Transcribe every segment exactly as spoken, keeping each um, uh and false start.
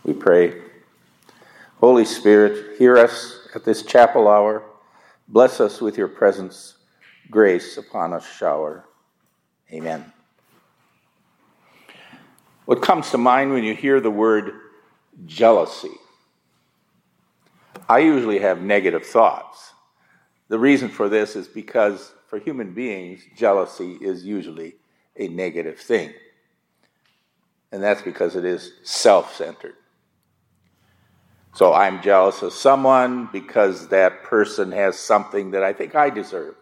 We pray. Holy Spirit, hear us at this chapel hour. Bless us with your presence. Grace upon us shower. Amen. What comes to mind when you hear the word jealousy? I usually have negative thoughts. The reason for this is because for human beings, jealousy is usually a negative thing. And that's because it is self-centered. So I'm jealous of someone because that person has something that I think I deserve.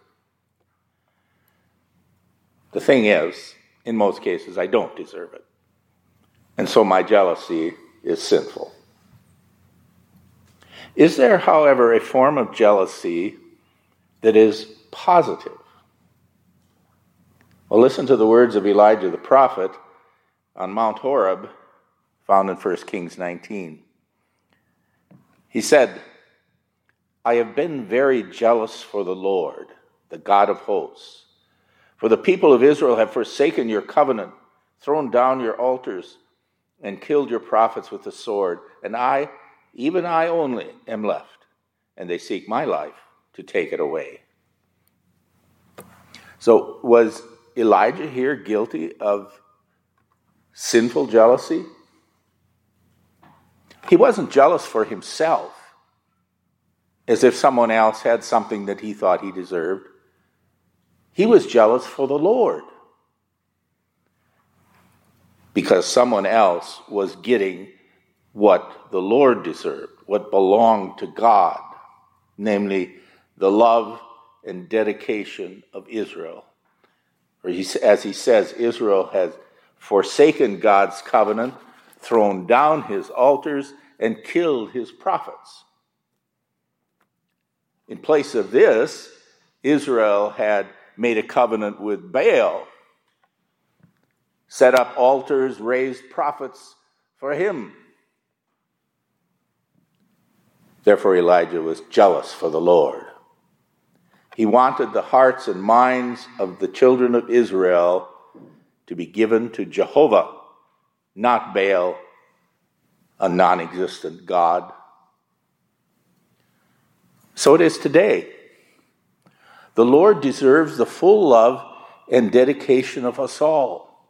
The thing is, in most cases, I don't deserve it. And so my jealousy is sinful. Is there, however, a form of jealousy that is positive? Well, listen to the words of Elijah the prophet on Mount Horeb, found in First Kings nineteen. He said, I have been very jealous for the Lord, the God of hosts. For the people of Israel have forsaken your covenant, thrown down your altars, and killed your prophets with the sword. And I, even I only, am left, and they seek my life to take it away. So was Elijah here guilty of sinful jealousy? He wasn't jealous for himself, as if someone else had something that he thought he deserved. He was jealous for the Lord, because someone else was getting what the Lord deserved, what belonged to God, namely the love and dedication of Israel. Or he, as he says, Israel has forsaken God's covenant, thrown down his altars, and killed his prophets. In place of this, Israel had made a covenant with Baal, set up altars, raised prophets for him. Therefore, Elijah was jealous for the Lord. He wanted the hearts and minds of the children of Israel to be given to Jehovah, not Baal, a non-existent God. So it is today. The Lord deserves the full love and dedication of us all.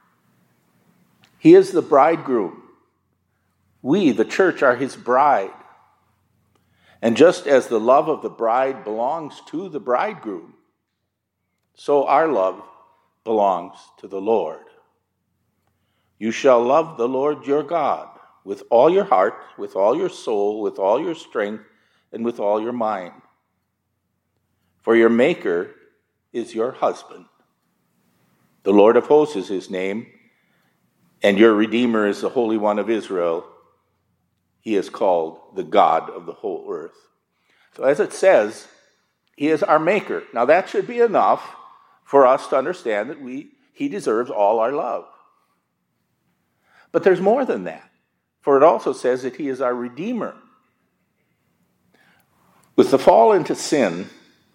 He is the bridegroom. We, the church, are his bride. And just as the love of the bride belongs to the bridegroom, so our love belongs to the Lord. You shall love the Lord your God with all your heart, with all your soul, with all your strength, and with all your mind. For your Maker is your husband. The Lord of hosts is his name, and your Redeemer is the Holy One of Israel. He is called the God of the whole earth. So as it says, he is our Maker. Now that should be enough for us to understand that we he deserves all our love. But there's more than that. For it also says that he is our Redeemer. With the fall into sin,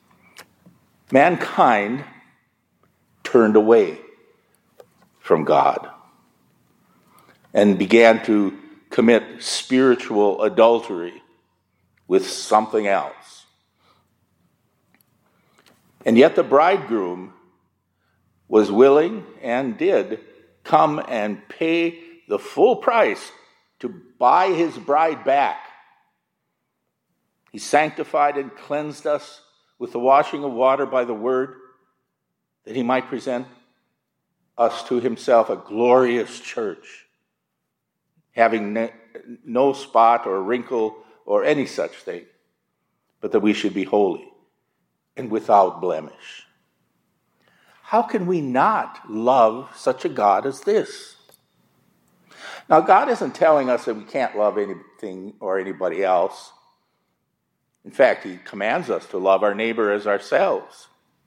mankind turned away from God and began to commit spiritual adultery with something else. And yet the bridegroom was willing and did come and pay the full price to buy his bride back. He sanctified and cleansed us with the washing of water by the word, that he might present us to himself a glorious church, having no spot or wrinkle or any such thing, but that we should be holy and without blemish. How can we not love such a God as this? Now, God isn't telling us that we can't love anything or anybody else. In fact, he commands us to love our neighbor as ourselves.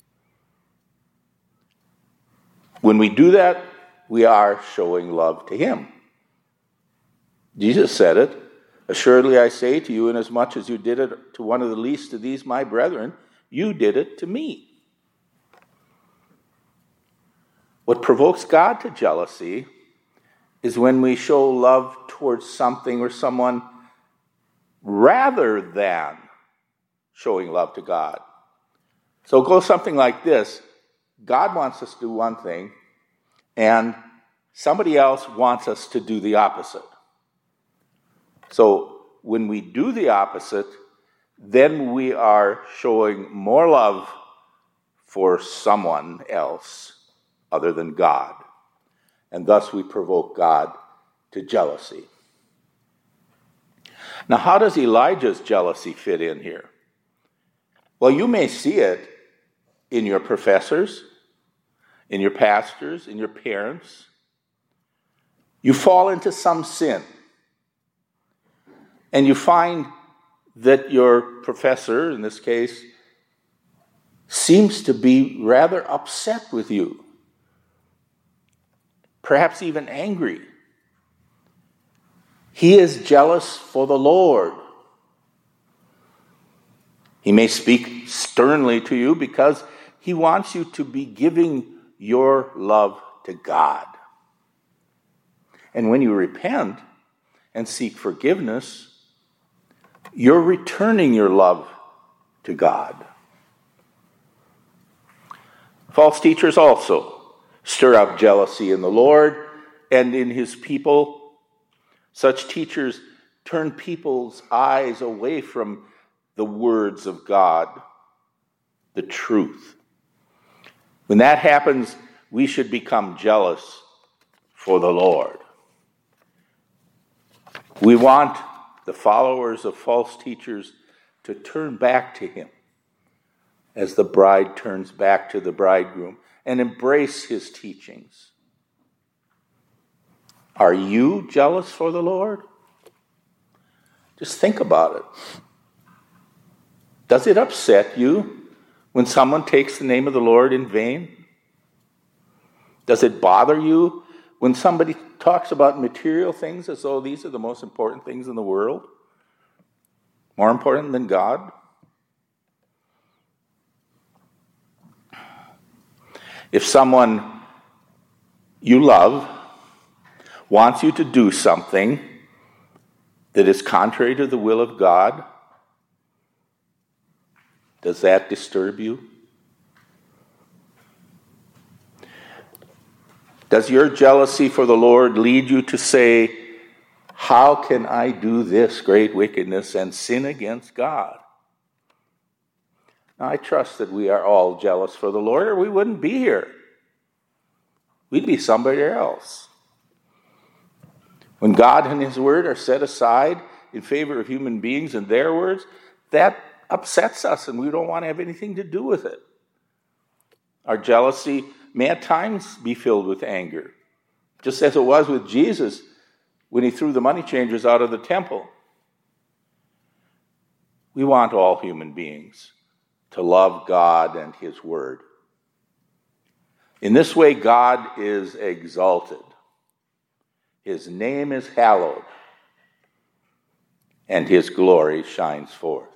When we do that, we are showing love to him. Jesus said it, assuredly I say to you, inasmuch as you did it to one of the least of these my brethren, you did it to me. What provokes God to jealousy is when we show love towards something or someone rather than showing love to God. So it goes something like this. God wants us to do one thing, and somebody else wants us to do the opposite. So when we do the opposite, then we are showing more love for someone else other than God. And thus we provoke God to jealousy. Now, how does Elijah's jealousy fit in here? Well, you may see it in your professors, in your pastors, in your parents. You fall into some sin, and you find that your professor, in this case, seems to be rather upset with you, perhaps even angry. He is jealous for the Lord. He may speak sternly to you because he wants you to be giving your love to God. And when you repent and seek forgiveness, you're returning your love to God. False teachers also stir up jealousy in the Lord and in his people. Such teachers turn people's eyes away from the words of God, the truth. When that happens, we should become jealous for the Lord. We want the followers of false teachers to turn back to him as the bride turns back to the bridegroom and embrace his teachings. Are you jealous for the Lord? Just think about it. Does it upset you when someone takes the name of the Lord in vain? Does it bother you when somebody talks about material things as though these are the most important things in the world? More important than God? If someone you love wants you to do something that is contrary to the will of God, does that disturb you? Does your jealousy for the Lord lead you to say, how can I do this great wickedness and sin against God? Now, I trust that we are all jealous for the Lord, or we wouldn't be here. We'd be somebody else. When God and his word are set aside in favor of human beings and their words, that upsets us, and we don't want to have anything to do with it. Our jealousy may at times be filled with anger, just as it was with Jesus when he threw the money changers out of the temple. We want all human beings to love God and his word. In this way, God is exalted. His name is hallowed, and his glory shines forth.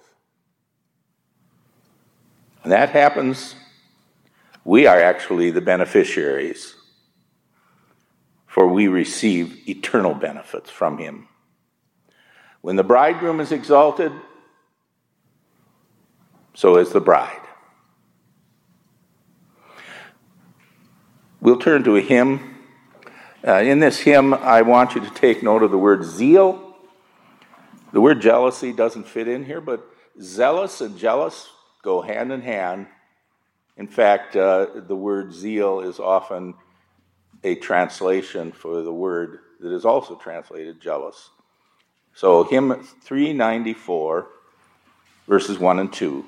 When that happens, we are actually the beneficiaries, for we receive eternal benefits from him. When the bridegroom is exalted, so is the bride. We'll turn to a hymn. Uh, in this hymn, I want you to take note of the word zeal. The word jealousy doesn't fit in here, but zealous and jealous go hand in hand. In fact, uh, the word zeal is often a translation for the word that is also translated jealous. So hymn three ninety-four, verses one and two.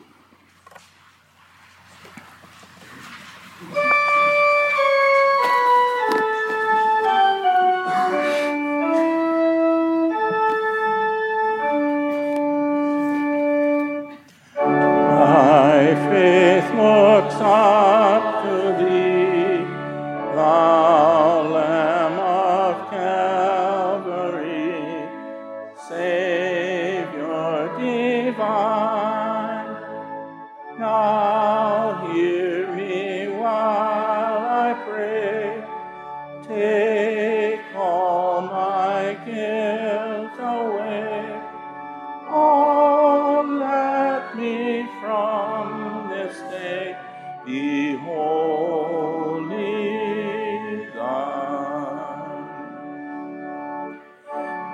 Looks up to thee, thou Lamb of Calvary, Savior divine. Now hear me while I pray, take all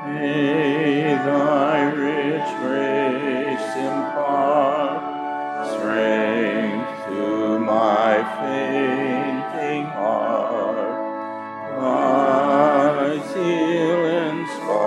May thy rich grace impart strength to my fainting heart. Thy zeal inspire